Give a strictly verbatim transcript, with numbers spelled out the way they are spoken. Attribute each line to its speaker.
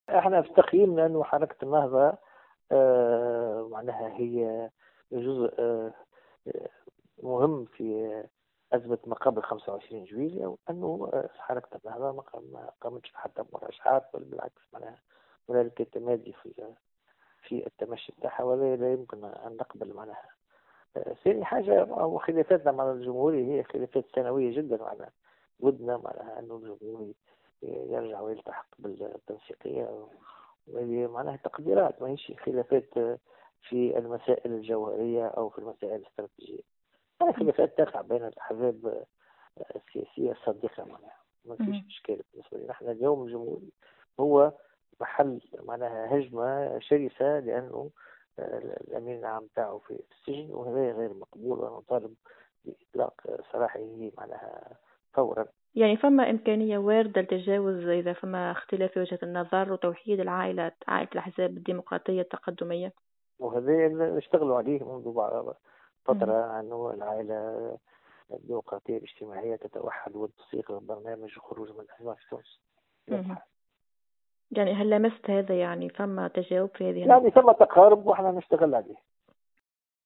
Speaker 1: احنا في تقييمنا انه حركة النهضة آه، معناها هي جزء آه، آه، مهم في أزمة ما قبل خمسة وعشرين جويلية، وأنه آه، حركة النهضة ما قام- ما قامتش حتى بمرشحات، بل بالعكس معناها هنالك تمادي في في التمشي بتاعها، ولا لا يمكن أن نقبل معناها. آه، ثاني حاجة، وخلافاتنا مع الجمهوري هي خلافات سنوية جدا. معناها ودنا معناها أنه الجمهوري يرجع ويلتحق بالتنسيقية، وهي معناها تقديرات، ما هيش خلافات آه، في المسائل الجوهرية أو في المسائل الاستراتيجية. هذه خلافات تقع بين الأحزاب آه، السياسية الصديقة. معناها ما فيش
Speaker 2: مهم.
Speaker 1: إشكال بالنسبة لي. نحن اليوم الجمهوري هو محل معناها هجمة شرسة، لأنه آه، الأمين العام تاعه في السجن، وهذا غير مقبول، ونطالب بإطلاق سراحه معناها فورا.
Speaker 2: يعني فما إمكانية واردة للتجاوز إذا فما اختلاف في وجهة النظر وتوحيد العائلة، عائلة الأحزاب الديمقراطية التقدمية.
Speaker 1: وهذا اللي نشتغلوا عليه منذ بعض-
Speaker 2: مهم.
Speaker 1: فترة، أنه العائلة الديمقراطية الاجتماعية تتوحد وتصيغ برنامج خروج من الأزمة في تونس.
Speaker 2: مهم.
Speaker 1: واضحة.
Speaker 2: يعني هل لمست هذا؟ يعني فما تجاوب في هذه النقطة؟
Speaker 1: يعني ثم تقارب وإحنا نشتغل عليه.